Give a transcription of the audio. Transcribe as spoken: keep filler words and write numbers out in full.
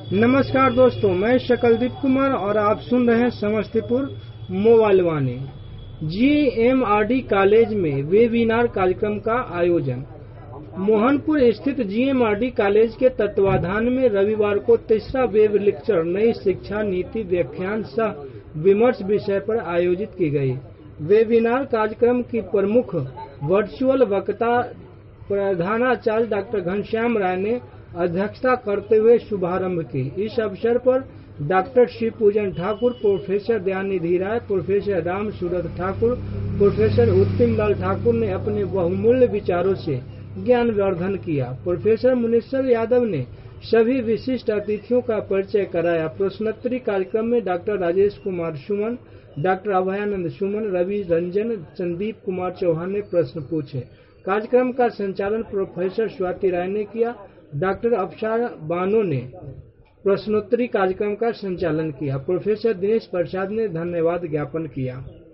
नमस्कार दोस्तों, मैं शकलदीप कुमार और आप सुन रहे हैं Samastipur mobile Vani. GMRD college में वेबिनार कार्यक्रम का आयोजन। मोहनपुर स्थित जीएमआरडी कॉलेज के तत्वाधान में रविवार को तीसरा वेब लेक्चर नई शिक्षा नीति व्याख्यान सह विमर्श विषय पर आयोजित की गई। वेबिनार कार्यक्रम की प्रमुख वर्चुअल वक्ता प्रधानाचार्य डॉक्टर घनश्याम राय ने अध्यक्षता करते हुए शुभारंभ की। इस अवसर पर doctor Shiv Pujan Thakur, professor Dayanidhi Rai, professor Ram Surat Thakur, professor Uttam Lal Thakur ने अपने बहुमूल्य विचारों से ज्ञानवर्धन किया। प्रोफेसर मुनीश्वर यादव ने सभी विशिष्ट अतिथियों का परिचय कराया। प्रश्नोत्तरी कार्यक्रम में डॉक्टर राजेश कुमार सुमन, डॉक्टर अभयानंद सुमन, रवि रंजन, संदीप कुमार चौहान ने प्रश्न पूछे। कार्यक्रम का संचालन प्रोफेसर स्वाति राय ने किया। डॉक्टर अफसार बानो ने प्रश्नोत्तरी कार्यक्रम का संचालन किया। प्रोफेसर दिनेश प्रसाद ने धन्यवाद ज्ञापन किया।